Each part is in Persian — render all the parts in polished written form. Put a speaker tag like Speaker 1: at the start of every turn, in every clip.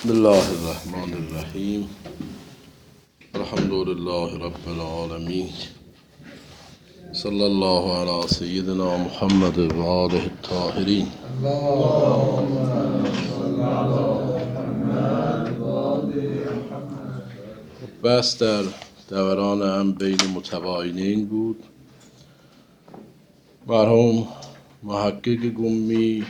Speaker 1: بسم الله الرحمن الرحیم. الحمد لله رب العالمین. صلی الله علی سیدنا محمد و آله الطاهرین. بحث در دوران هم بین متباینین بود. مرحوم محقق گمی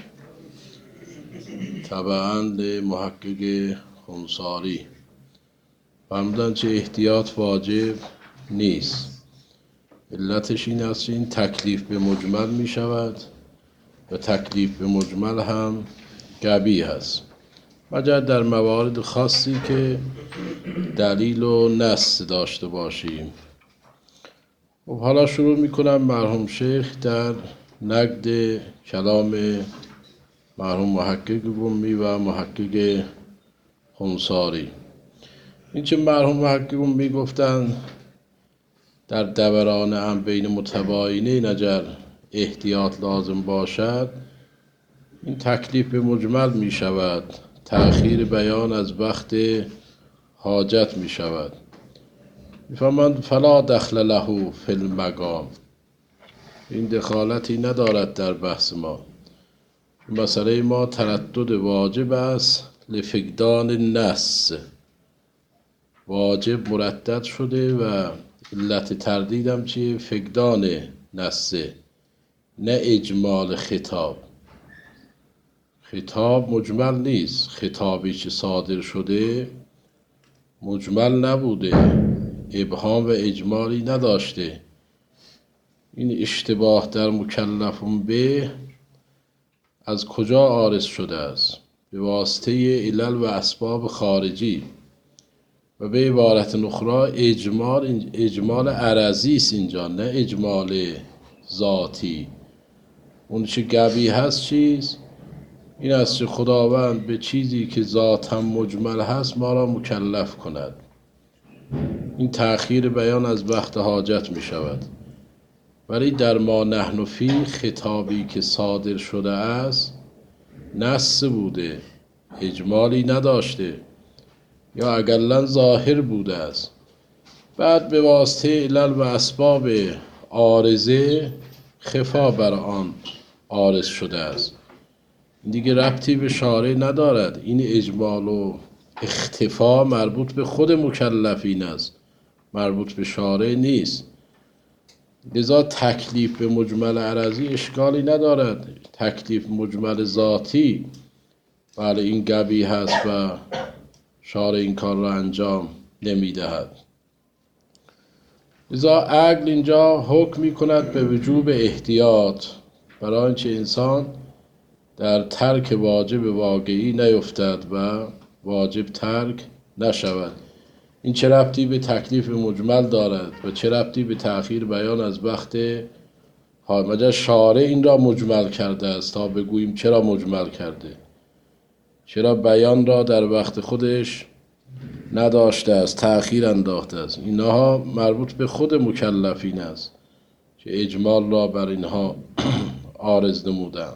Speaker 1: تبعاً به محقق خنثاری فرمودند چه احتیاط واجب نیست. علتش این است این تکلیف به مجمل می شود و تکلیف به مجمل هم قبیح است، مگر در موارد خاصی که دلیل و نص داشته باشیم. خب حالا شروع می کنم مرحوم شیخ در نقد کلام مرحوم محقق گمی و محقق خنثاری. این چه مرحوم محقق گمی گفتن در دوران هم بین متباینین اگر احتیاط لازم باشد این تکلیف به مجمل می شود، تأخیر بیان از وقت حاجت می شود. می فرماند فلا دخل له فی المقام، این دخالتی ندارد در بحث ما. مسئله ما تردد واجب است لفقدان النص، واجب مردد شده و علت تردیدم چیه؟ فقدان نصه، نه اجمال خطاب. خطاب مجمل نیست، خطابی که صادر شده مجمل نبوده، ابهام و اجمالی نداشته. این اشتباه در مکلفون به از کجا عارض شده است؟ به واسطه علل و اسباب خارجی و به عبارت اخرى اجمال عرضی است اینجا، نه اجمال ذاتی. اون چه قبیح هست چیز این است که خداوند به چیزی که ذاتا مجمل هست ما را مکلف کند. این تأخیر بیان از وقت حاجت می شود. ولی در ما نحن فی خطابی که صادر شده است نص بوده، اجمالی نداشته یا اقلا ظاهر بوده است. بعد به واسطه علل و اسباب عارضه خفا بر آن عارض شده است. این دیگه ربطی به شارع ندارد. این اجمال و اختفا مربوط به خود مکلفین است، مربوط به شارع نیست. لذا تکلیف به مجمل عرضی اشکالی ندارد. تکلیف مجمل ذاتی بله این قبیح هست و شارع این کار را انجام نمیدهد. لذا عقل اینجا حکم می کند به وجوب احتیاط برای اینکه انسان در ترک واجب واقعی نیفتد و واجب ترک نشود. این چه ربطی به تکلیف مجمل دارد و چه ربطی به تأخیر بیان از وقت مگر شارع این را مجمل کرده است تا بگوییم چرا مجمل کرده، چرا بیان را در وقت خودش نداشته است، تأخیر انداخته است. اینها مربوط به خود مکلفین است که اجمال را بر اینها عارض نمودند.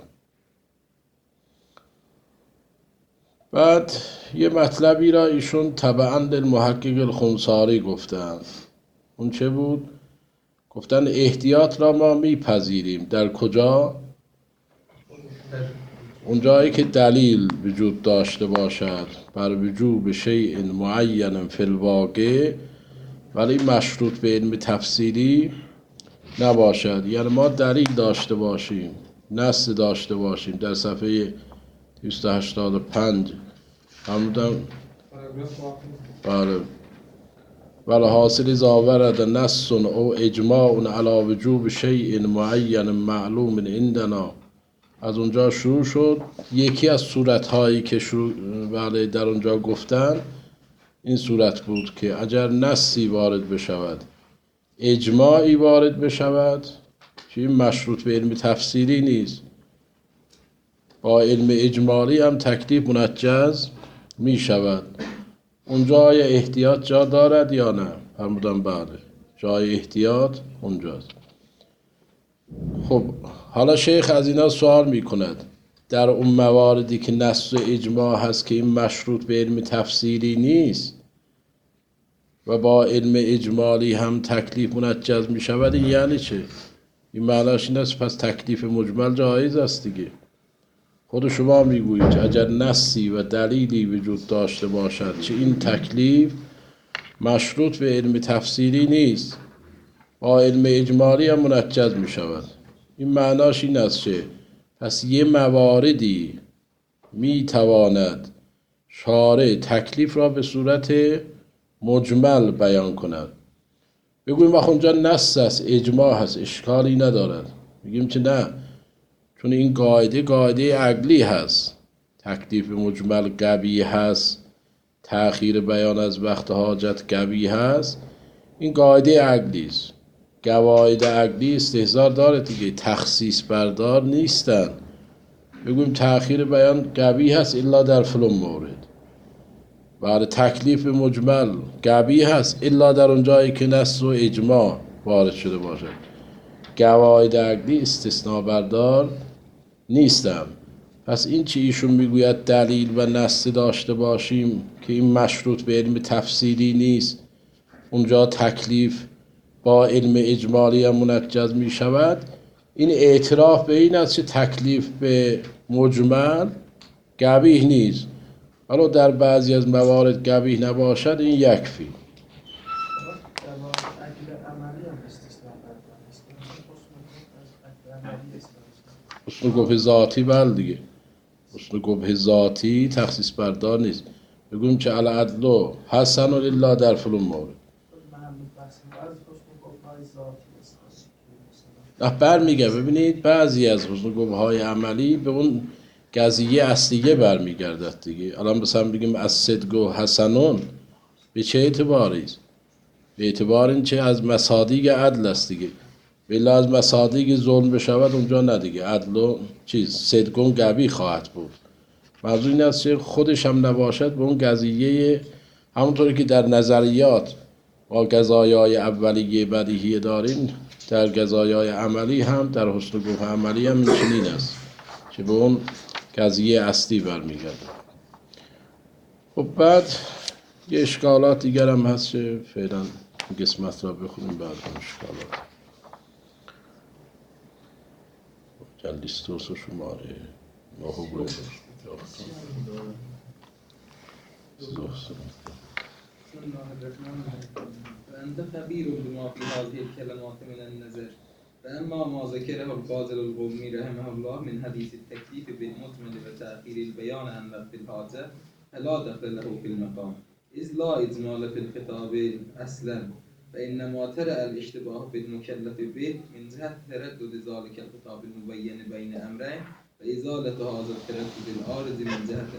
Speaker 1: بعد یه مطلبی را ایشون تبعاً للمحقق الخنثاری گفتند. اون چه بود؟ گفتن احتیاط را ما میپذیریم. در کجا؟ اونجایی که دلیل وجود داشته باشد بر وجوب شیء معین فی الواقع ولی مشروط به علم تفصیلی نباشد. یعنی ما دلیل داشته باشیم، نص داشته باشیم. در صفحه 285 فرمودم بله ولی حاصل اذا ورد نص او اجماع علی وجوب شیء معین معلوم عندنا. از اونجا شروع شد. یکی از صورتهایی که بله در اونجا گفتن این صورت بود که اگر نصی وارد بشود، اجماعی وارد بشود که این مشروط به علم تفسیری نیست، با علم اجمالی هم تکلیف منجز می شود. اونجا احتیاط جا دارد یا نه؟ فرمودم بله جای احتیاط اونجاست. خب حالا شیخ از اینا سوال می کند در اون مواردی که نص و اجماع هست که این مشروط به علم تفصیلی نیست و با علم اجمالی هم تکلیف منجز می شود، این یعنی چه؟ این معناش این است پس تکلیف مجمل جایز است دیگه. خود شما میگویید اگر نصی و دلیلی وجود داشته باشد چه این تکلیف مشروط به علم تفصیلی نیست، با علم اجمالی هم منجز می شود. این معناش این است که پس یه مواردی می تواند شارع تکلیف را به صورت مجمل بیان کند. بگوییم وقت اونجا نص است، اجماع هست، اشکالی ندارد. میگیم که نه، چون این قاعده عقلی هست، تکلیف مجمل قبیح هست، تأخیر بیان از وقت حاجت قبیح هست، این قاعده عقلی است. قواعد عقلی استحضار داره دیگه، تخصیص بردار نیستن. بگویم تأخیر بیان قبیح هست الا در فلان مورد، بعد تکلیف مجمل قبیح هست الا در اون جایی که نص و اجماع وارد شده باشد. قواعد عقلی استثناء بردار نیستم. پس این چی ایشون میگوید دلیل و نص داشته باشیم که این مشروط به علم تفصیلی نیست، اونجا تکلیف با علم اجمالی هم منجز می شود، این اعتراف به این است که تکلیف به مجمل قبیح نیست، حالا در بعضی از موارد قبیح نباشد، این یکفی. حسن قبح ذاتی بل دیگه، حسن قبح ذاتی تخصیص بردار نیست. بگویم که العدل حسن الا در فلان مورد. نه برمیگه، ببینید بعضی از حسن قبح‌های عملی به اون قضیه اصلیه برمیگردد دیگه. الان مثلا بگیم از صدق و حسنون به چه اعتباری است؟ به اعتبار این چه از مصادیق عدل است دیگه. بلا از مصادیق ظلم بشود اونجا نه دیگه، عدل و چیز صدقون قبیح خواهد بود. موضوع این است که خودش هم نباشد به اون قضیه، همونطوری که در نظریات با قضایای اولیه بدیهی داریم، در قضایای عملی هم در حسن قبح عملی هم این چنین است که به اون قضیه اصلی برمیگرده. خب بعد یه اشکالات دیگر هم هست که فعلا قسمت را بخونیم بعد اون اشکالات. جلیستوس و شماره نهو باید
Speaker 2: فأنت خبير بما في هذه الكلمات من النظر. فأما ما ذكره القاضي القومي رحمه الله من حديث التكليف بالمجمل وتأخير البيان عن وقت الحاجة فلا دخل له في المقام، إذ لا إجمال في الخطاب أصلا، فإنما ترى الاشتباه بالمكلف به من جهة تردد ذلك الخطاب المبين بين أمرين، وإزالة هذا التردد العارض من جهة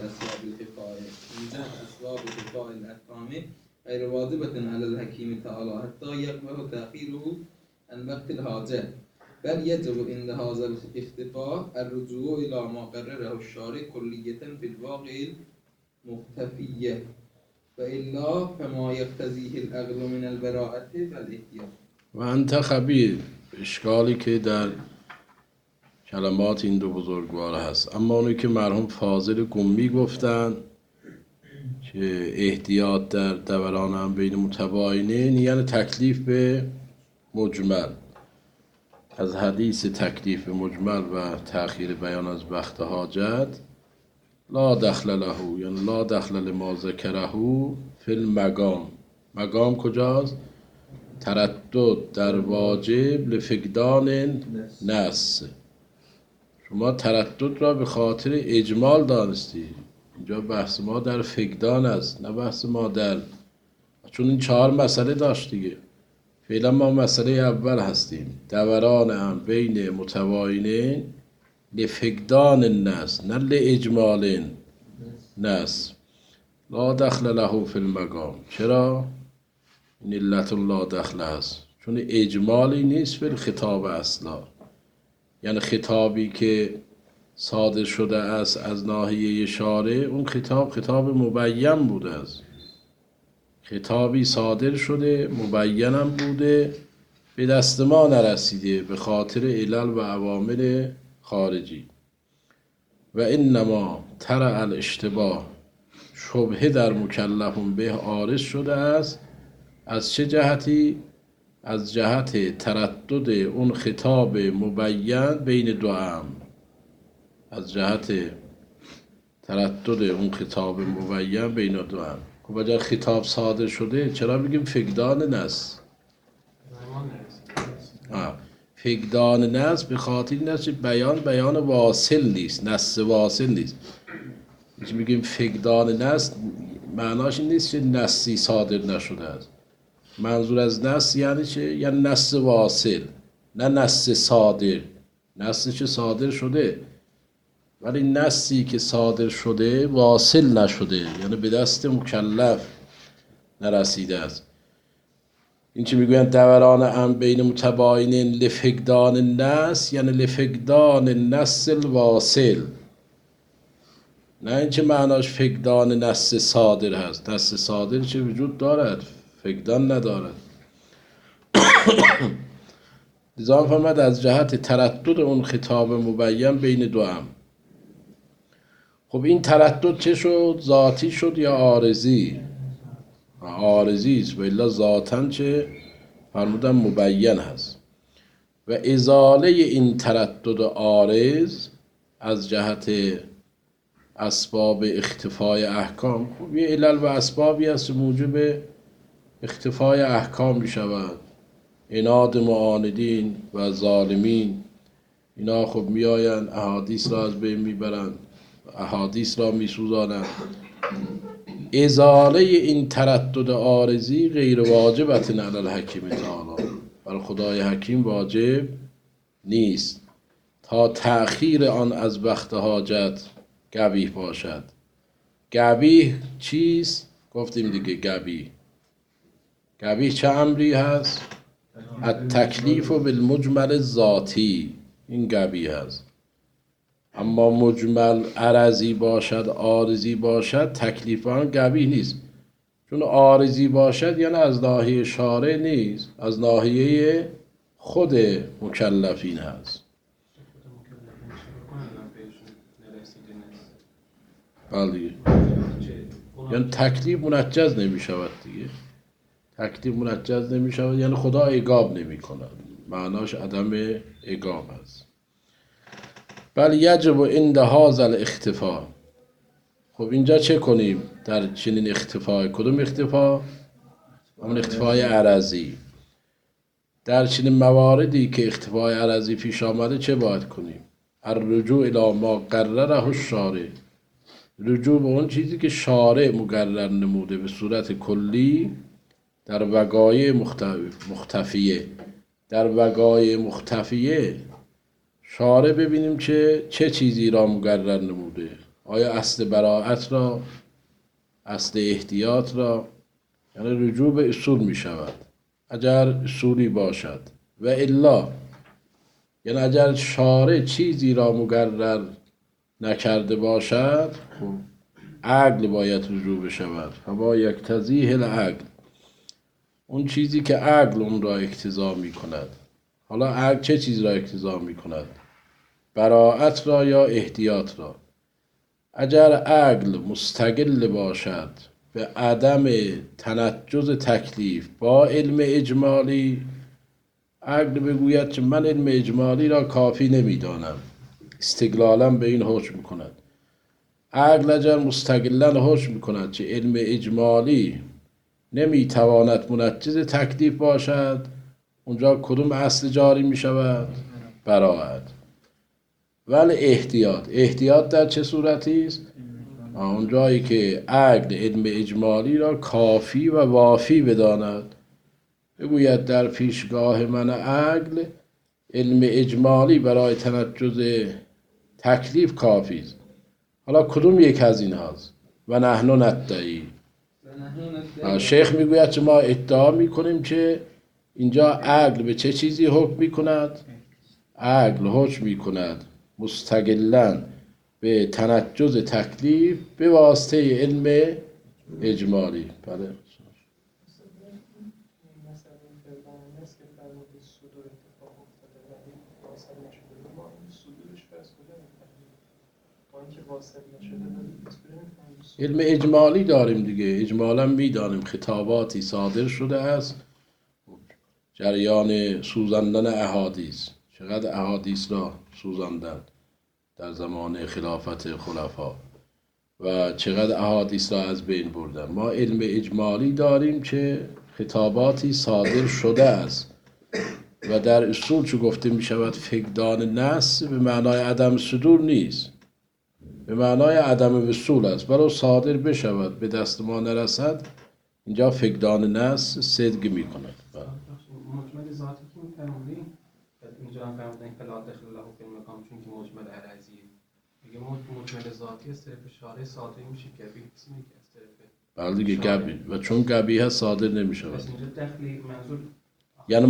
Speaker 2: أسباب خفاء الأحكام غير واجبة على الحكيم تعالى حتى يقبل تأخيره عن وقت الحاجة، بل يجب عند هذا الاختفاء الرجوع إلى ما قرره الشارع كلية في الواقع المختفية، وإلا فما يقتضيه العقل من البراءة والاحتياط.
Speaker 1: و انت خبیر، اشکالی که در کلمات این دو بزرگوار هست، اما اونی که مرحوم فاضل قمی گفتن که احتیاط در دوران هم بین متباینین یعنی تکلیف به مجمل. از حدیث تکلیف مجمل و تأخیر بیان از وقت حاجت لا دخل له، یعنی لا دخل لما ذکره فی المقام. مقام کجاست؟ تردد در واجب لفقدان نص. شما تردد را به خاطر اجمال دانستی، اینجا بحث ما در فقدان است، نه بحث ما در، چون این 4 مسئله داشت دیگه. فعلا ما مسئله اول هستیم، دوران هم بین متباینین لفقدان النص نه لاجمال نص. لا دخل له فی المقام. چرا؟ این علت لا دخل هست چون اجمالی نیست فی الخطاب اصلا، یعنی خطابی که صادر شده است از ناحیه شارع، اون خطاب مبین بوده است، خطابی صادر شده مبینم بوده، به دست ما نرسیده به خاطر علل و عوامل خارجی. و انما طرأ الاشتباه، شبهه در مکلفون به عارض شده است. از چه جهتی؟ از جهت تردد اون خطاب مبین بین دو امر. از جهت تردد اون خطاب مبین بین دو امر. خب اگر خطاب صادر شده چرا بگیم فقدان نص؟ فقدان نص به خاطر این است که بیان واصل نیست، نص واصل نیست. هیچ میگیم فقدان نص معناش این نیست که نصی صادر نشده است. منظور از نص یعنی چه؟ یعنی نص واصل، نه نص صادر. نصی که صادر شده ولی نصی که صادر شده واصل نشده، یعنی به دست مکلف نرسیده است. این چی میگویند دوران امر بین متباینین لفقدان النص، یعنی لفقدان النص الواصل، نه اینکه معناش فقدان نص صادر هست. نص صادر چه وجود دارد، فقدان ندارد. لذا فرمود از جهت تردد اون خطاب مبین بین دو امر. خب این تردد چه شد؟ ذاتی شد یا عارضی؟ عارضی است، و الا ذاتاً چه فرمودن مبین هست. و ازاله این تردد عارض از جهت اسباب اختفای احکام. خب یه علل و اسبابی هست موجب اختفای احکام می شود. عناد معاندین و ظالمین، اینا خب می آیند احادیث را از بین می برند، احادیث را می سوزانند. ازاله این تردد عارضی غیر واجبت علی الحکیم تعالی، بر خدای حکیم واجب نیست تا تأخیر آن از وقت حاجت قبیح باشد. قبیح چیست؟ گفتیم دیگه قبیح چه امری هست؟ التکلیف بالمجمل ذاتی، این قبیح هست. اما مجمل عرضی باشد عارضی باشد تکلیف آن قبیح نیست، چون عارضی باشد یعنی از ناحیه شارع نیست، از ناحیه خود مکلفین هست. بله، یعنی تکلیف منجز نمی شود دیگه. تکلیف منجز نمی شود یعنی خدا عقاب نمی کند، معناش عدم عقاب هست. بل یجب عند هذا الاختفاء. خب اینجا چه کنیم در چنین اختفاء؟ کدوم اختفاء؟ همون اختفاء عرضی. در چنین مواردی که اختفاء عرضی پیش آمده چه باید کنیم؟ الرجوع الی ما قرره الشارع، رجوع به اون چیزی که شارع مقرر نموده به صورت کلی در وقایع مختفیه. در وقایع مختفیه شارع ببینیم چه چیزی را مقرر نموده. آیا اصل براءت را، اصل احتیاط را، یعنی رجوع به اصول می شود اگر اصولی باشد. و الا یعنی اگر شارع چیزی را مقرر نکرده باشد خب عقل باید رجوع بشود. فما یقتضیه العقل، اون چیزی که عقل اون را اقتضا می کند. حالا عقل چه چیز را اقتضا می کند؟ براءت را یا احتیاط را؟ اگر عقل مستقل باشد به عدم تنجز تکلیف با علم اجمالی، عقل بگوید که من علم اجمالی را کافی نمیدانم، استقلالا به این حکم میکند. عقل اگر مستقلا حکم میکند که علم اجمالی نمیتواند منجز تکلیف باشد، اونجا کدوم اصل جاری میشود؟ براءت. ولی احتیاط در چه صورتی است؟ اونجایی که عقل علم اجمالی را کافی و وافی بداند، بگوید در پیشگاه من عقل علم اجمالی برای تنجز تکلیف کافی است. حالا کدوم یک از این هاست؟ و نحن ندعی. شیخ میگوید که ما ادعا میکنیم که اینجا عقل به چه چیزی حکم میکند؟ عقل حکم میکند مستقلاً به تنجز تکلیف به واسطه علم اجمالی. بله.
Speaker 3: واصل نشده
Speaker 1: علم اجمالی داریم دیگه، اجمالا میدانیم خطاباتی صادر شده است، جریان سوزاندن احادیث، چقدر احادیث را سوزاندن در زمان خلافت خلفا و چقدر احادیث را از بین بردن. ما علم اجمالی داریم که خطاباتی صادر شده است و در اصول چو گفته می شود فقدان نص به معنای عدم صدور نیست، به معنای عدم وصول است. ولو صادر بشود به دست ما نرسد، اینجا فقدان نص صدق می کند.
Speaker 4: مجمل ذاتی که میفرمودیم اینجا هم فرمودن که لا دخل له فی المقام، چون که مجمل عرضیه دیگه. مجمل ذاتی از طرف شارع صادر میشه، گبی کسی میگه از طرف
Speaker 1: بله دیگه گبی، و چون گبی هست صادر نمی شود.
Speaker 4: پس اینجا دخلی منظور
Speaker 1: یعنی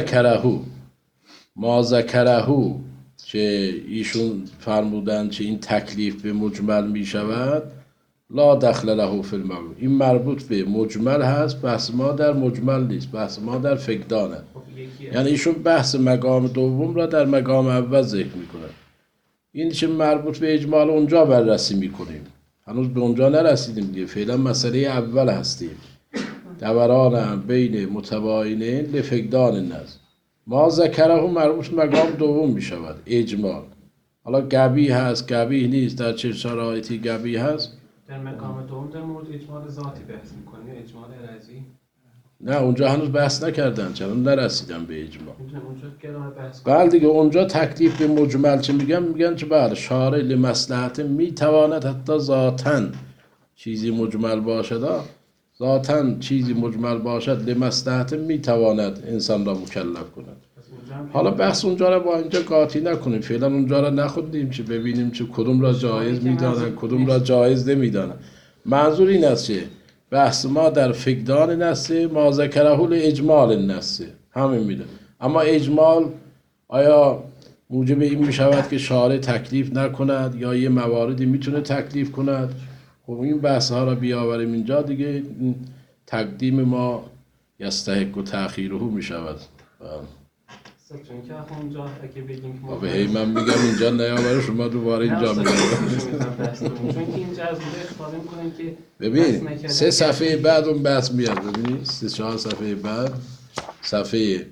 Speaker 1: ما ذکرهو که ایشون فرمودن که این تکلیف به مجمل می شود، لا دخل له فی المقام، این مربوط به مجمل هست، بحث ما در مجمل نیست، بحث ما در فقدانه. یعنی ایشون بحث مقام دوم را در مقام اول ذکر می کنن. این که مربوط به اجمال اونجا بررسی می کنیم، هنوز به اونجا نرسیدیم دیگه، فعلا مسئله اول هستیم، دوران بین متباینین لفقدان النص. ما ذکره مربوط مقام دوم می شود، اجمال. حالا گبی هست گبی نیست، در چه شرایطی گبی هست.
Speaker 4: در مقام دوم در مورد اجمال ذاتی بحث میکنیم یا اجمال عرضی؟
Speaker 1: نه اونجا هنوز بحث نکردن، چون نرسیدن به اجمال.
Speaker 4: اونجا که بحث
Speaker 1: بله دیگه، اونجا تکلیف به مجمل چه میگن که بله شارع لمصلحت میتواند حتی ذاتن چیزی مجمل باشد، ذاتن چیزی مجمل باشد لمصلحت میتواند انسان را مکلف کند. حالا بحث اونجا را با اینجا قاطی نکنیم، فعلا اونجا را نخوندیم که ببینیم که کدوم را جایز میدانن کدوم را جایز نمیدانن. منظور این است که بحث ما در فقدان نصه، ما ذکره اجمال نصه، همین میده. اما اجمال آیا موجب این میشود که شارع تکلیف نکند یا یه مواردی میتونه تکلیف کند؟ خب این بحث ها را بیاوریم اینجا دیگه، تقدیم ما یستحق و تأخیره میشود.
Speaker 4: چون که اونجا اگه بگیم که
Speaker 1: به هی من میگم اینجا نیاوره، شما دوباره اینجا میگم.
Speaker 4: چون که اینجا از اونجا اخباری میکنیم که
Speaker 1: ببین 3 صفحه بعد اون بحث میاد، ببینید 3-4 صفحه بعد، صفحه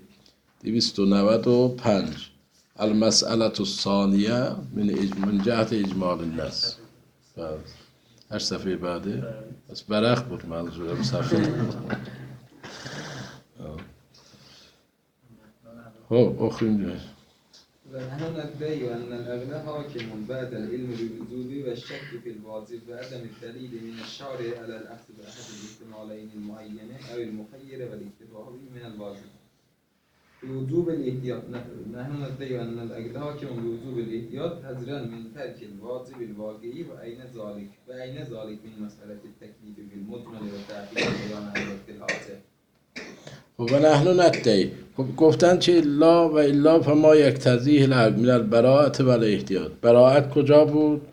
Speaker 1: 295 المسئله الثانیه من جهت اجمال النص. 8 صفحه بعده، بس برخ بود منظورم صفحه. خب اخرین جای
Speaker 2: ونحن ندعي أن الأغلى حاكم بعد العلم بالوجود والشك في الواجب وعدم الدليل من الشارع على الأخذ بأحد الاحتمالين المعين أو المخير والاكتفاء به من الواجب. بوجوب الاحتياط، نحن ندعي أن الأغلى حاكم بوجوب الاحتياط حذرا من ترك الواجب الواقعي وأين ذلك من مسألة التكليف بالمجمل وتعقيد بيان وقت الحاجة.
Speaker 1: و نحن ندعی، خب گفتن چه الا و الا فما یقتضیه العقل من البراءة و الاحتیاط. براءت کجا بود؟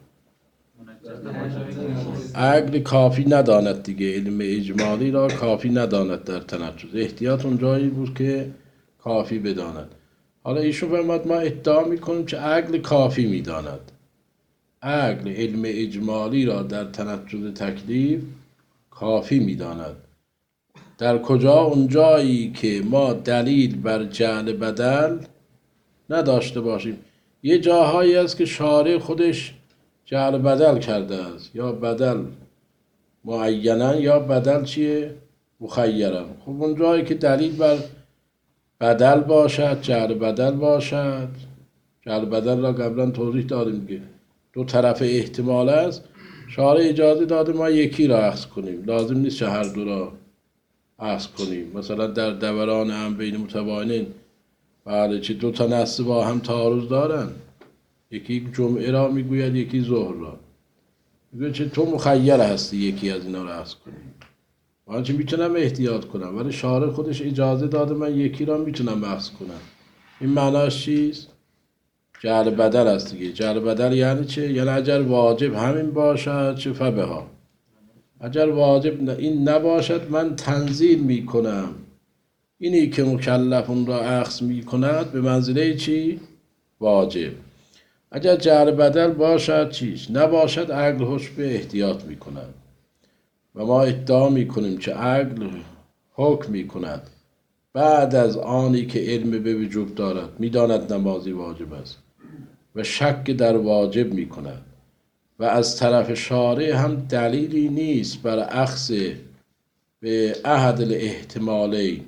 Speaker 1: عقل کافی نداند دیگه، علم اجمالی را کافی نداند در تنجز. احتیاط اون جایی بود که کافی بداند. حالا ایشون فرمود ما ادعا میکنیم که عقل کافی میداند، عقل علم اجمالی را در تنجز تکلیف کافی میداند. در کجا؟ اون جایی که ما دلیل بر جعل بدل نداشته باشیم. یه جاهایی است که شارع خودش جعل بدل کرده است، یا بدل معینن یا بدل چیه؟ مخیرن. خب اون جایی که دلیل بر بدل باشد، جعل بدل باشد، جعل بدل را قبلا توضیح دادیم که 2 طرف احتمال است، شارع اجازه داده ما یکی را اخذ کنیم، لازم نیست که هر دو را اخذ کنیم. مثلا در دوران هم بین متباینین بله چه 2 تا نص با هم تعارض دارن، یکی جمعه را میگوید یکی ظهر را، میگوید چه تو مخیر هستی یکی از اینا را اخذ کنیم. من چه میتونم احتیاط کنم، ولی شارع خودش اجازه داده من یکی را میتونم اخذ کنم. این معناش چیست؟ جعل بدل است دیگه. جعل بدل یعنی چه؟ یعنی اگر واجب همین باشد چه فبها، اگر واجب این نباشد من تنزیل میکنم، اینی که مکلف اون را اخذ میکند به منزله چی؟ واجب. اگر جهر بدل باشد چیش نباشد، عقل حکم به احتیاط می کند. و ما ادعا می کنیم که عقل حکم می کند بعد از آنی که علم به وجوب دارد، می داند نمازی واجب است و شک در واجب می کند. و از طرف شارع هم دلیلی نیست بر اخذ به احد الاحتمالین،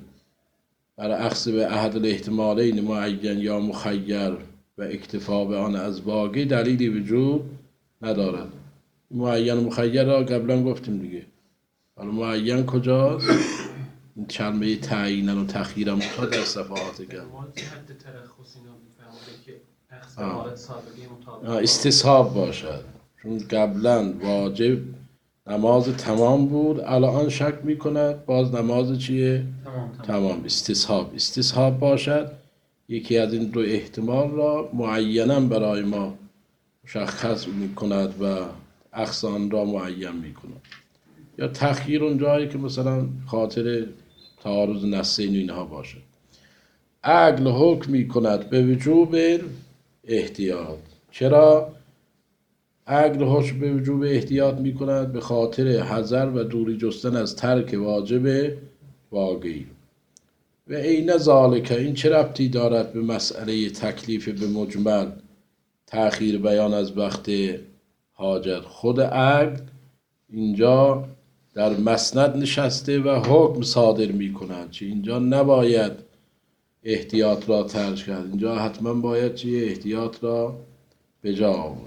Speaker 1: معین یا مخیر و اکتفا به آن از واقع دلیلی وجود ندارد. معین و مخیر را قبلا گفتیم دیگه. حالا معین کجاست؟ این کلمه تعیینن و تخییرن تا در صفحات
Speaker 4: ما
Speaker 1: قبل.
Speaker 4: حد ترخص اینا میفهمونه که اخذ به حالت سابقه مطابق
Speaker 1: استصحاب باشد، چون قبلا واجب نماز تمام بود، الان شک میکند باز نماز چیه؟ تمام. استصحاب باشد. یکی از این دو احتمال را معینا برای ما مشخص میکند و اخذ آن را معین میکند. یا تخییر اون جایی که مثلا خاطر تعارض نصین اینها باشد. عقل حکم میکند به وجوب احتیاط. چرا؟ عقل حکم به وجوب احتیاط میکند به خاطر حذر و دوری جستن از ترک واجب واقعی. و عین ذالک، این چه ربطی دارد به مسئله تکلیف به مجمل، تأخیر بیان از وقت حاجت؟ خود عقل اینجا در مسند نشسته و حکم صادر میکند چه اینجا نباید احتیاط را ترک کرد، اینجا حتما باید چیه؟ احتیاط را به جا آورد.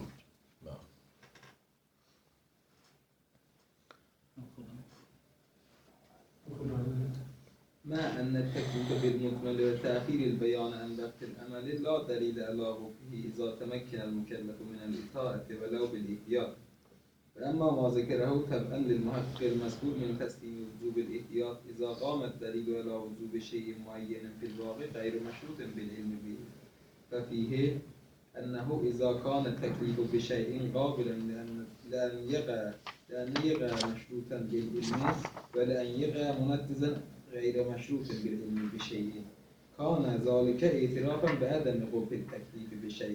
Speaker 2: مع أن التكليف بالمجمل وتأخير البيان عن وقت العمل لا دليل على وقوعه إذا تمكن المكلف من الإطاعة ولو بالاحتياط. فأما ما ذكره تبعا للمحقق المذكور من تسليم وجوب الاحتياط إذا قام الدليل على وجوب شيء معين في الواقع غير مشروط بالعلم به، ففيه أنه إذا كان التكليف بشيء قابلا لأن يقع مشروطا بالعلم ولأن يقع منتزا غير مشروط بالعلم بشيء، كان ذلك اعترافا بعدم قبح التكليف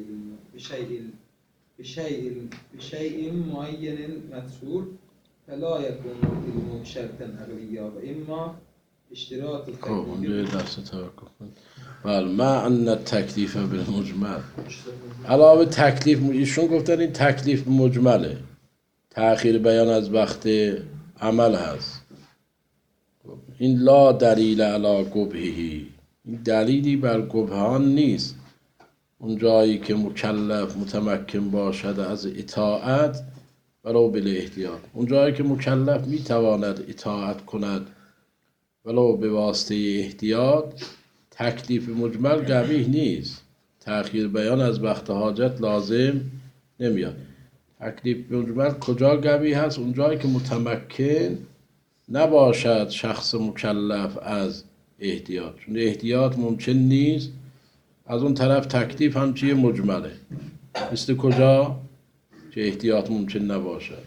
Speaker 2: بشيء معين مذكور، فلا يكون العلم شرطا عقليا وإما اشتراط التكليف.
Speaker 1: بله، مع ان التکلیف بالمجمل، علاوه تکلیف، ایشون گفتن این تکلیف مجمله، تأخیر بیان از وقت عمل هست. این لا دلیل علی قبحه، این دلیلی بر قبح آن نیست. اون جایی که مکلف متمکن باشد از اطاعت ولو بالاحتیاط، اون جایی که مکلف میتواند اطاعت کند ولو به واسطه احتیاط، تکلیف مجمل قبیح نیست. تأخیر بیان از وقت حاجت لازم نمیاد. تکلیف مجمل کجا قبیح هست؟ اون جایی که متمکن نباشد شخص مکلف از احتیاط، چون احتیاط ممکن نیست. از اون طرف تکلیف هم چیه؟ مجمله. مثل کجا؟ که احتیاط ممکن نباشد.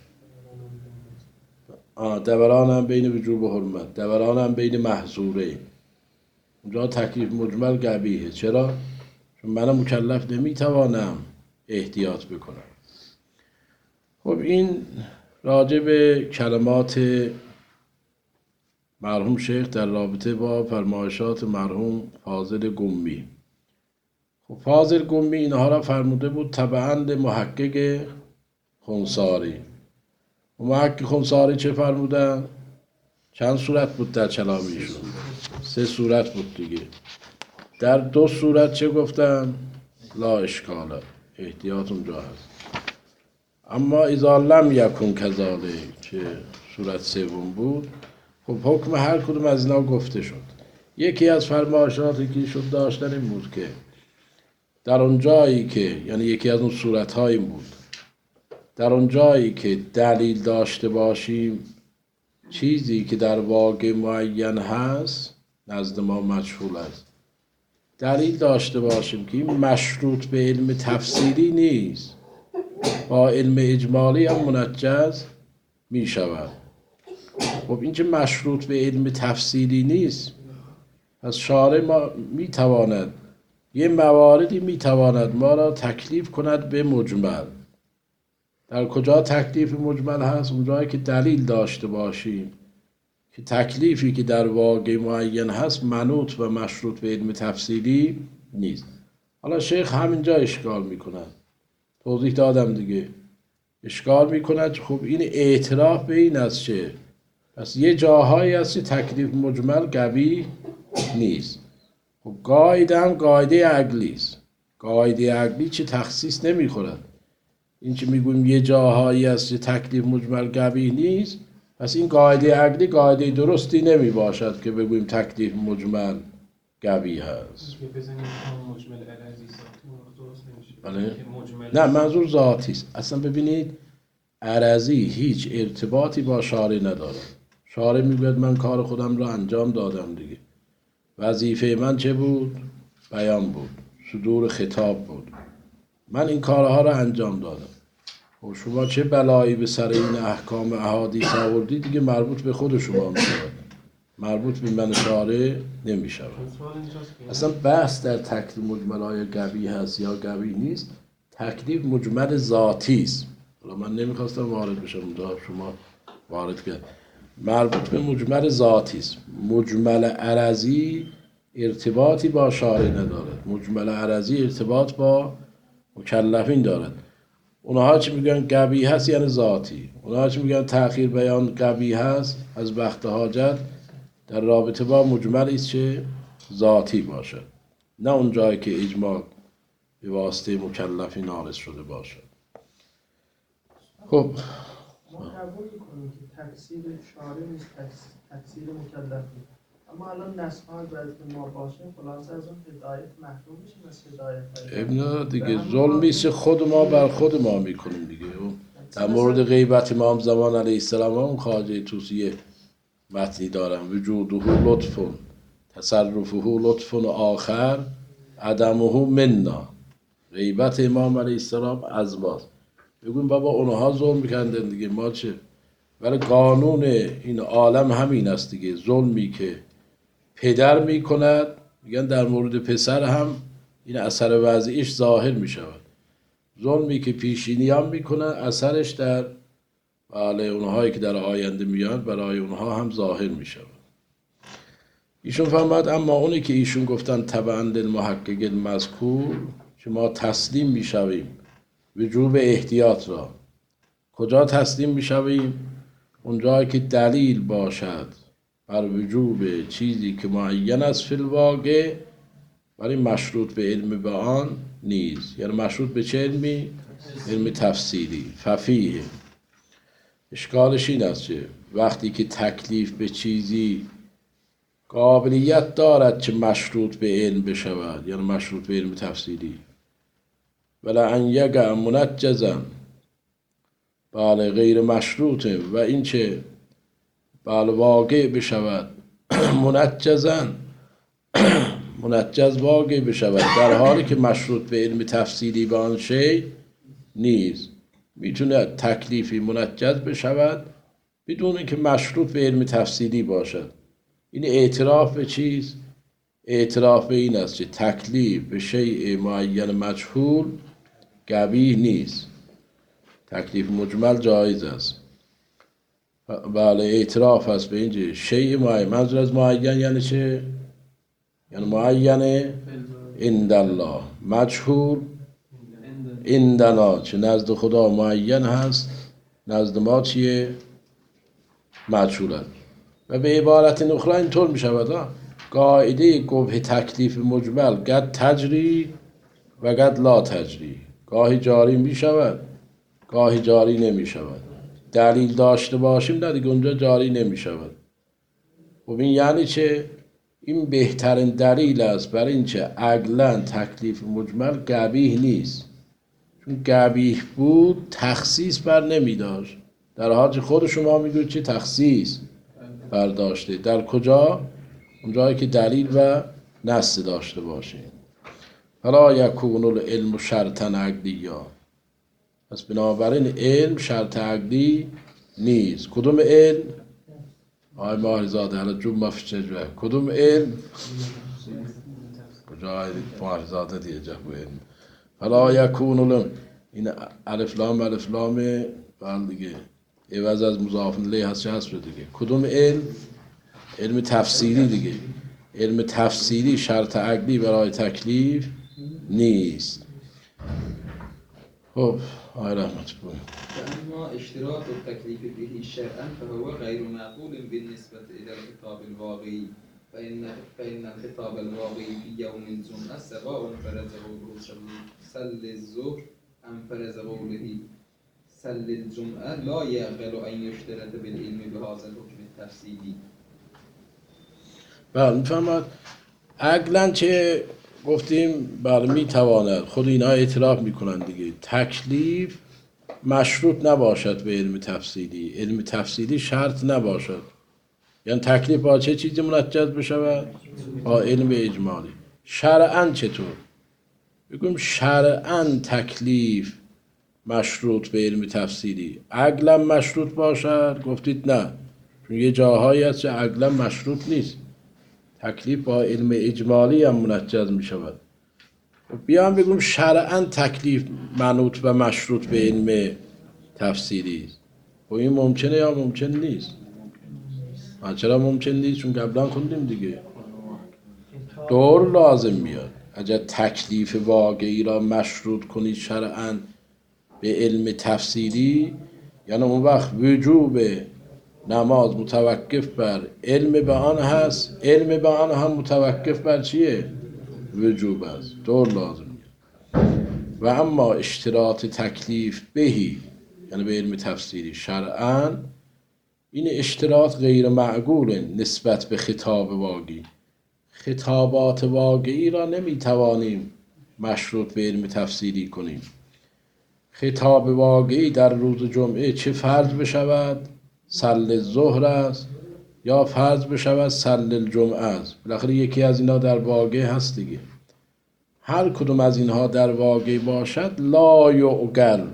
Speaker 1: دوران هم بین وجوب و حرمت، دوران هم بین محظوره. اونجا تکلیف مجمل قبیحه. چرا؟ چون من مکلف نمیتوانم احتیاط بکنم. خب این راجع به کلمات مرحوم شیخ در رابطه با فرمایشات مرحوم فاضل قمی. خب فاضل قمی اینها را فرموده بود تبعاً محقق خنثاری. و محقق خنثاری چه فرمودن؟ چند صورت بود در کلامیشون؟ 3 صورت بود دیگه. در 2 صورت چه گفتن؟ لا اشکاله، احتیاط اونجا هست. اما اذا لم یکن کذالک، که صورت 3 بود، خب حکم هر کدوم از اینا گفته شد. یکی از فرمایشاتی که شد داشتن این بود که در اون جایی که، یعنی یکی از اون صورت‌های این بود، در اون جایی که دلیل داشته باشیم چیزی که در واقع معین هست نزد ما مجهول است، دلیل داشته باشیم که این مشروط به علم تفصیلی نیست، با علم اجمالی هم منجز می شود. خب این که مشروط به علم تفصیلی نیست، پس شارع ما می تواند یه مواردی میتواند ما را تکلیف کند به مجمل. در کجا تکلیف مجمل هست؟ اونجایی که دلیل داشته باشیم که تکلیفی که در واقع معین هست منوط و مشروط به علم تفصیلی نیست. حالا شیخ همینجا اشکال میکنن، توضیح دادم دیگه، اشکال میکند خب این اعتراف به این است که پس یه جاهایی هست که تکلیف مجمل قوی نیست. خب قاعده هم قاعده عقلی است. قاعده عقلی چه تخصیص نمیخورد. این که میگویم یه جاهایی هست که تکلیف مجمل قوی نیست، پس این قاعده عقلی قاعده درستی نمی باشد که بگوییم تکلیف مجمل قوی هست.
Speaker 4: بزنیم مجمل عرضی ذاتی درست نمیشه.
Speaker 1: بله؟ نه منظور ذاتی است. اصلا ببینید عرضی هیچ ارتباطی با شارع نداره. شارع میگوید من کار خودم را انجام دادم دیگه. وظیفه من چه بود؟ بیان بود، صدور خطاب بود. من این کارها را انجام دادم. و شما چه بلایی به سر این احکام احادیث آوردید دیگه مربوط به خود شما میشود، مربوط به من شارع نمیشود. اصلا بحث در تکلیف مجمل های قوی هست یا قوی نیست، تکلیف مجمل ذاتی است. حالا من نمیخواستم وارد بشم، شما وارد کرد. مربوط به مجمل ذاتی است. مجمل عرضی ارتباطی با شارع ندارد. مجمل عرضی ارتباط با مکلفین دارد. اونها چی میگن قوی هست یعنی ذاتی. اونها چی میگن تأخیر بیان قوی هست از وقت حاجت در رابطه با مجمل است که ذاتی باشد، نه اون جایی که اجماع به واسطه مکلفی ناقص شده باشد. خب
Speaker 3: ما قبول میکنیم که تکثیر شارع نیست، تکثیر مکلفی. اما الان نسخ ها باید ما باشیم خلاصه از اون هدایت محروم میشیم از هدایت
Speaker 1: ابن دیگه ظلمیست خود ما بر خود ما میکنیم دیگه. در مورد غیبت امام زمان علیه السلام اون خواجه توصیه متنی دارم: وجوده لطف تصرفه لطف آخر عدمه منا. غیبت امام علیه السلام از ماست. بگویم بابا اونها ظلم میکردن دیگه، ما چه؟ ولی قانون این عالم همین است دیگه. ظلمی که پدر میکند، میگن در مورد پسر هم این اثر وضعیش ظاهر میشود. ظلمی که پیشینیان میکنن اثرش در بله اونهایی که در آینده میاد برای اونها هم ظاهر میشود. ایشون فرمود اما اونی که ایشون گفتن تبعا للمحقق المذکور، که ما تسلیم میشویم وجوب احتیاط را. کجا تسلیم میشویم؟ اونجایی که دلیل باشد بر وجوب چیزی که معین است فی الواقع ولی مشروط به علم به آن نیست. یعنی مشروط به چه علمی؟ علم تفصیلی. ففیه اشکالش این است که وقتی که تکلیف به چیزی قابلیت دارد که مشروط به علم بشود، یعنی مشروط به علم تفصیلی، ولی ان یقع منجزا بله غیر مشروطه و این چه بله واقع بشود منجزا منجز واقع بشود در حالی که مشروط به علم تفصیلی به آن شی نیست. میتونه تکلیفی منجز بشود بدون اینکه مشروط به علم تفصیلی باشد. این اعتراف به چیز؟ اعتراف به این است که تکلیف به شیء معین مجهول قبیح نیست. تکلیف مجمل جایز است. بله اعتراف است به اینکه شیء معین، منظور از معین یعنی چه؟ یعنی معین عند الله، مجهول عندنا، چه نزد خدا معین هست نزد ما چیه؟ مجهول است. و به عبارت اخرى اینطور می شود قاعده قبح تکلیف مجمل قد تجری و قد لا تجری، گاهی جاری می شود گاهی جاری نمی شود. دلیل داشته باشیم نه دیگه اونجا جاری نمی شود. خب این یعنی چه؟ این بهترین دلیل است برای اینکه عقلاً تکلیف مجمل قبیح نیست. چون قبیح بود تخصیص بر نمی داشت، در حالی خود شما میگوید چه تخصیص برداشته. در کجا؟ اونجایی که دلیل و نص داشته باشه. فلا یکون العلم شرطا عقلیا، پس بنابراین علم شرط عقلی نیست. کدوم علم؟ آقای ماهرزاده حالا جون مفشجوه. کدوم علم؟ کجا ماهرزاده دیگه جا باید فلا یکون لهم این الف لام بله دیگه عوض از مضاف الیه هست چه هست دیگه کدوم علم تفسیری دیگه علم تفسیری شرط عقلی برای تکلیف نیست. خب آقای رحمت بود
Speaker 2: فأما اشتراط التكليف به شرعا فهو غير معقول بالنسبة إلى الخطاب الواقعي فإن الخطاب الواقعي في يوم الجمعة سواء فرز قوله سل الظهر أم فرز قوله سل الجمعة لا يعقل أن يشترط بالعلم بهذا الحكم التفسيري.
Speaker 1: بله میفهمد عقلا چه گفتیم بله میتواند خود اینا اعتراف میکنن دیگه تکلیف مشروط نباشد به علم تفصیلی علم تفصیلی شرط نباشد یعنی تکلیف با چه چیزی منجز بشود با علم اجمالی شرعاً چطور بگیم شرعاً تکلیف مشروط به علم تفصیلی عقلا مشروط باشد گفتید نه چون یه جاهایی هست که عقلا مشروط نیست تکلیف با علم اجمالی هم منجز می شود بیان بگیم شرعاً تکلیف منوط و مشروط به علم تفسیری است و این ممکنه یا ممکن نیست چرا ممکن نیست چون قبلا خوندیم دیگه دور لازم میاد اگر تکلیف واقعی را مشروط کنید شرعاً به علم تفسیری یعنی اون وقت وجوب نماز متوقف بر علم به آن هست علم به آن هم متوقف بر چیه؟ وجوب است دور لازم و اما اشتراط تکلیف بهی یعنی به علم تفسیری شرعاً این اشتراط غیر معقول نسبت به خطاب واقعی خطابات واقعی را نمیتوانیم مشروط به علم تفسیری کنیم خطاب واقعی در روز جمعه چه فرض بشود سل الظهر است یا فرض بشود سل الجمعه است بالاخره یکی از اینا در واقع هست دیگه هر کدوم از اینها در واقع باشد لا یعقل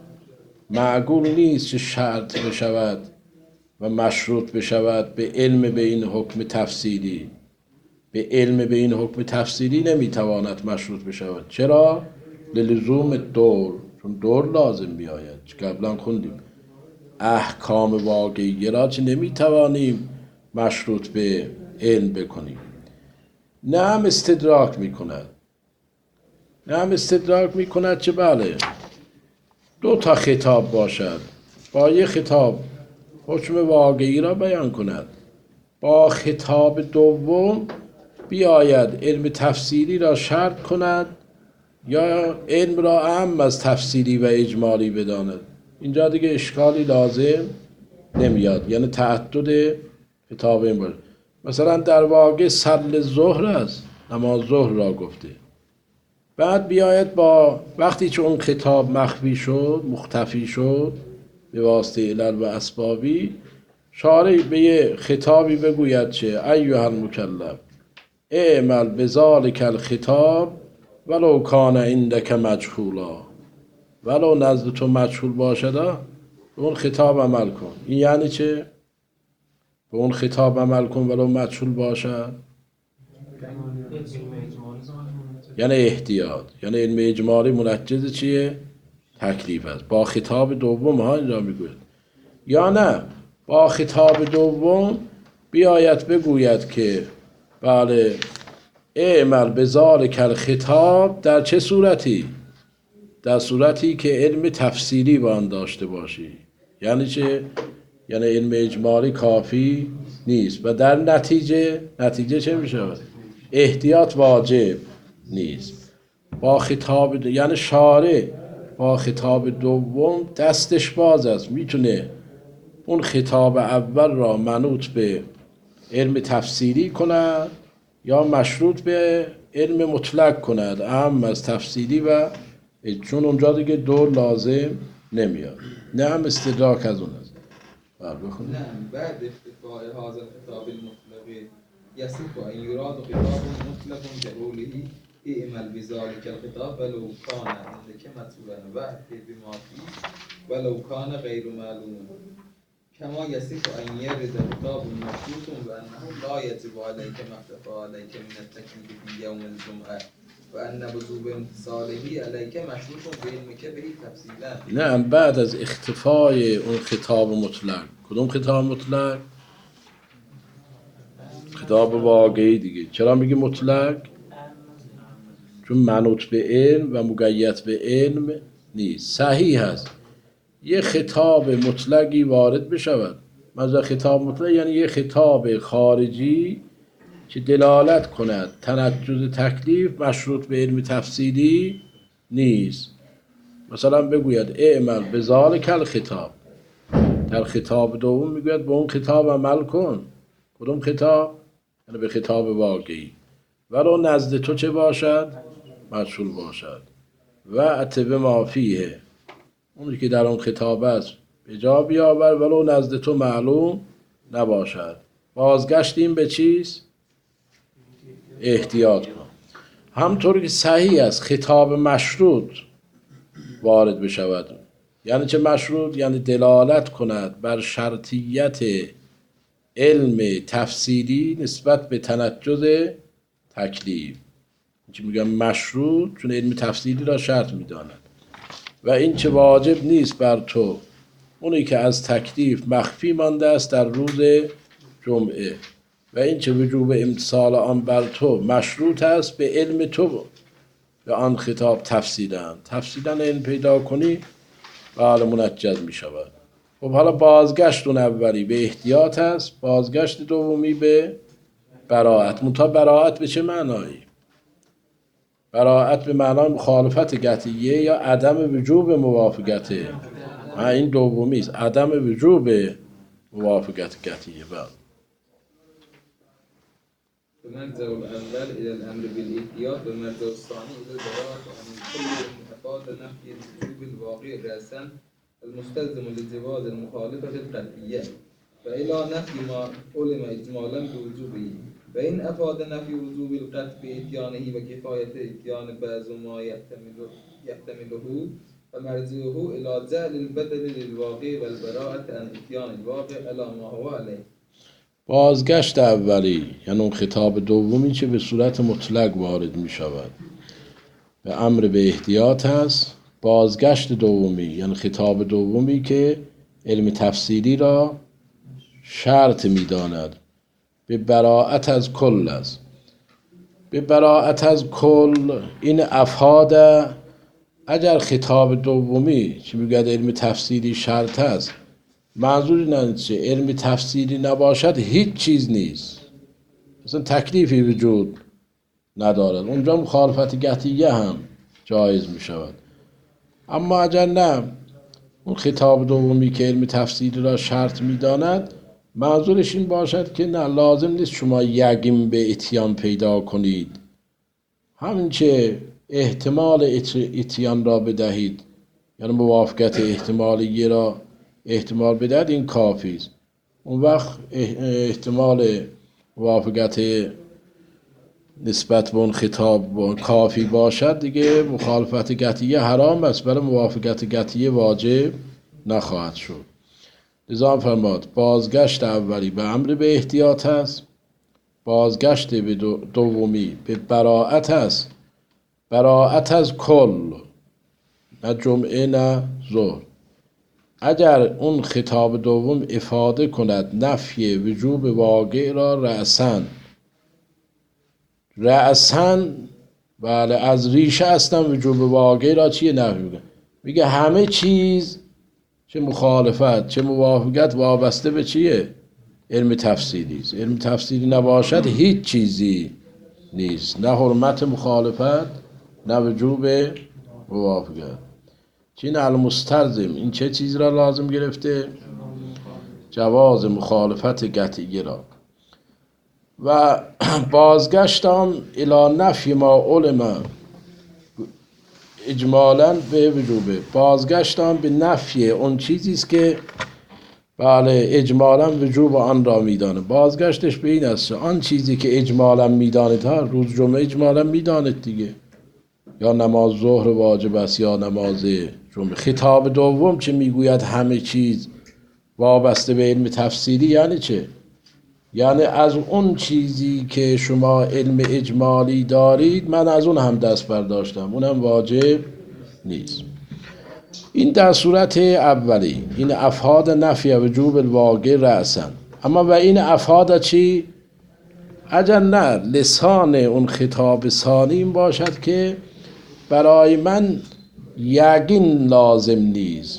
Speaker 1: معقول نیست که شرط بشود و مشروط بشود به علم به این حکم تفسیری به علم به این حکم تفسیری نمیتواند مشروط بشود چرا؟ للزوم دور چون دور لازم بیاید قبلا خوندیم احکام واقعی را چه نمیتوانیم مشروط به علم بکنیم نه هم استدراک میکند چه بله دو تا خطاب باشد با یک خطاب حکم واقعی را بیان کند با خطاب دوم بیاید علم تفسیری را شرط کند یا علم را اهم از تفسیری و اجمالی بداند اینجا دیگه اشکالی لازم نمیاد یعنی تعدد خطاب این باشه مثلا در واقع سل ظهر است نماز ظهر را گفته بعد بیاید با وقتی که اون خطاب مخفی شد مختفی شد به واسطه علل و اسبابی شارع به یه خطابی بگوید چه ایها المکلف اعمل بذالک الخطاب ولو کان عندک مجهولا ولو نزد تو مجهول باشد به اون خطاب عمل کن این یعنی چه؟ به اون خطاب عمل کن ولو مجهول باشد یعنی احتیاط یعنی علم اجمالی منجز چیه؟ تکلیف است با خطاب دوم ها اینجا میگوید یا نه با خطاب دوم بیاید بگوید که بله اعمل بذالک الخطاب در چه صورتی؟ در صورتی که علم تفسیری با آن داشته باشی یعنی چه؟ یعنی علم اجمالی کافی نیست و در نتیجه چه می شود؟ احتیاط واجب نیست با خطاب یعنی شارع با خطاب دوم دستش باز است میتونه اون خطاب اول را منوط به علم تفسیری کند یا مشروط به علم مطلق کند اهم از تفسیری و چون اونجا دیگه دور لازم نمیاد نه هم استدراک از اون است
Speaker 2: نعم بعد ارتفاع هذا الخطاب المطلق يصح أن يراد خطاب مطلق كقوله اعمل بذلك الخطاب ولو كان عندك مطلوبا وأتي بما فيه ولو كان غير معلوم كما يصح أن يرد خطاب مشروط بأنه لا يجب عليك ما اختفى عليك من التكليف في يوم الجمعة وأن وجوب امتثاله عليك مشروط بعلمك به تفصيلا.
Speaker 1: نه بعد از اختفای اون خطاب مطلق. کدوم خطاب مطلق؟ خطاب واقعی دیگه. چرا میگه مطلق؟ چون منوط به علم و مقید به علم نیست. صحیح هست یه خطاب مطلقی وارد بشود. مثلا خطاب مطلق یعنی یه خطاب خارجی که دلالت کند تنجز تکلیف مشروط به علم تفصیلی نیست. مثلا بگوید اعمل به ذالک الخطاب. در خطاب دوم میگوید به اون خطاب عمل کن. کدوم خطاب؟ یعنی به خطاب واقعی. ولو نزد تو چه باشد؟ مجهول باشد. و اتبع ما فیه، اونی که در اون خطاب است به جا بیاور ولو نزد تو معلوم نباشد. بازگشتیم به چیز؟ احتیاط کن. همطور که صحیح است خطاب مشروط وارد بشود. یعنی چه مشروط؟ یعنی دلالت کند بر شرطیت علم تفصیلی نسبت به تنجز تکلیف. چی میگم مشروط؟ چون علم تفصیلی را شرط میداند. و این چه واجب نیست بر تو اونی که از تکلیف مخفی مانده است در روز جمعه، و این چه وجوب امتصال آن بر تو مشروط است به علم تو به آن خطاب تفصیلا علم پیدا کنی و حالا منجز می شود. خب حالا بازگشت اون اولی به احتیاط است، بازگشت دومی به براءت. منتها براءت به چه معنایی؟ براءت به معنای مخالفت قطعیه یا عدم وجوب موافقته. این دومی است، عدم وجوب موافقت قطعیه.
Speaker 2: فمرجع الأول إلى الأمر بالاحتياط والمرجع الثاني إلى البراءة وأن كل أفاد نفي الوجوب الواقع رأسا المستلزم لجواز المخالفة القطعية وإلى نفي ما علم إجمالا بوجوبه، فإن أفاد نفي وجوب القطع بإتيانه وكفاية إتيان بعض ما يحتمله فمرجعه إلى جعل البدل للواقع والبراءة عن إتيان الواقع على ما هو عليه.
Speaker 1: بازگشت اولی یعنی اون خطاب دومی که به صورت مطلق وارد می شود به امر به احتیاط هست. بازگشت دومی یعنی خطاب دومی که علم تفصیلی را شرط می داند به براءت از کل است. به براءت از کل این افهاد، اگر خطاب دومی که میگه علم تفصیلی شرط است، منظور این است که علم تفصیلی نباشد هیچ چیز نیست، مثلا تکلیفی وجود ندارد، اونجا مخالفت قطعیه هم جایز می شود. اما اگر نه، اون خطاب دومی که علم تفصیلی را شرط می داند منظورش این باشد که نه، لازم نیست شما یقین به اتیان پیدا کنید، همین که احتمال اتیان را بدهید، یعنی موافقت احتمالی را احتمال بدهید، این کافی است. اون وقت احتمال موافقت نسبت به اون خطاب کافی باشد، دیگه مخالفت قطعیه حرام است، برای موافقت قطعیه واجب نخواهد شد. لذا فرماد بازگشت اولی به امر به احتیاط است، بازگشت به دومی به براءت است. براءت از کل، نه جمعه نه ظهر. اگر اون خطاب دوم افاده کند نفی وجوب واقع را رأساً، بله، از ریشه اصلا وجوب واقع را چیه نفی میکنه؟ میگه همه چیز، چه مخالفت چه موافقت، وابسته به چیه؟ علم تفصیلی است. علم تفصیلی نباشد هیچ چیزی نیست، نه حرمت مخالفت نه وجوب موافقت. چین المستلزم، این چه چیز را لازم گرفته؟ جواز مخالفت قطعی را. و بازگشتم الی نفی ما علم اجمالا به وجوبه، بازگشتم به نفی اون چیزی است که بله اجمالا وجوب آن را میدانه. بازگشتش به این است آن چیزی که اجمالا میدانید، ها روز جمعه اجمالا میدانید دیگه، یا نماز ظهر واجب است یا نماز جمعه. خطاب دوم چه میگوید؟ همه چیز وابسته به علم تفسیری یعنی چه؟ یعنی از اون چیزی که شما علم اجمالی دارید من از اون هم دست برداشتم، اونم واجب نیست. این در صورت اولی، این افهاد نفی وجوب الواقع رأسن. اما و این افهاد چی؟ اگر نه لسان اون خطاب ثانی این باشد که برای من یقین لازم نیست،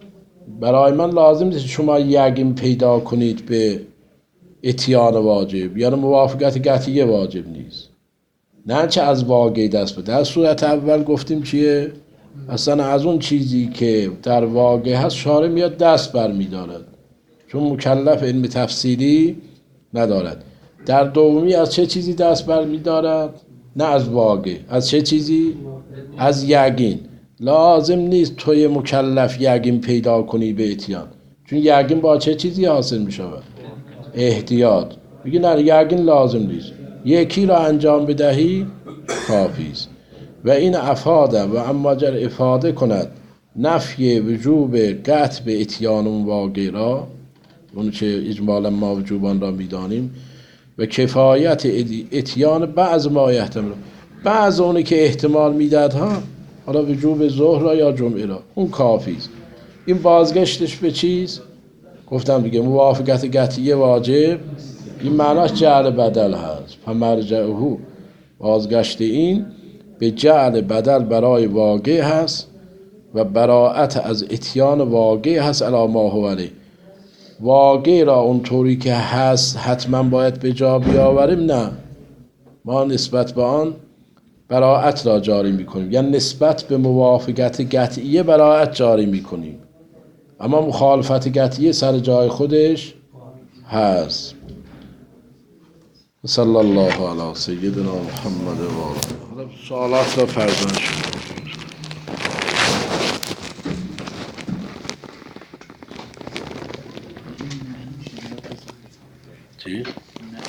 Speaker 1: برای من لازم نیست شما یقین پیدا کنید به اتیان واجب، یعنی موافقت قطعیه واجب نیست، نه چه از واقع دست بده. در صورت اول گفتیم چیه؟ اصلا از اون چیزی که در واقع هست شارع میاد دست بر میدارد، چون مکلف علم تفسیری ندارد. در دومی از چه چیزی دست بر میدارد؟ نه از واقع. از چه چیزی؟ از یقین. لازم نیست توی مکلف یقین پیدا کنی به اتیان، چون یقین با چه چیزی حاصل می شود؟ احتیاط. بگی نه یقین لازم نیست، یکی را انجام بدهی کافی است. و این افاده و اما اگر افاده کند نفی وجوب قطع به اتیان اون واقع را، اون چه اجمالا ما وجوبان را میدانیم، و کفایت اتیان بعض ما یحتمل، بعض اونی که احتمال میداد ها، حالا وجوب ظهر را یا جمعه را، اون کافی است. این بازگشتش به چیز گفتم دیگه، موافقت قطعیه واجب، این معناش جعل بدل هست. فمرجعه، بازگشت این به جعل بدل برای واقع هست و براءت از اتیان واقع هست علی ما هو علیه. واقع را اونطوری که هست حتما باید به جا بیاوریم؟ نه، ما نسبت به آن براءت را جاری میکنیم، یعنی نسبت به موافقت قطعیه براءت جاری میکنیم، اما مخالفت قطعیه سر جای خودش هست. صلی الله علی سیدنا محمد و آله. سوالات را فرزن شد. چی؟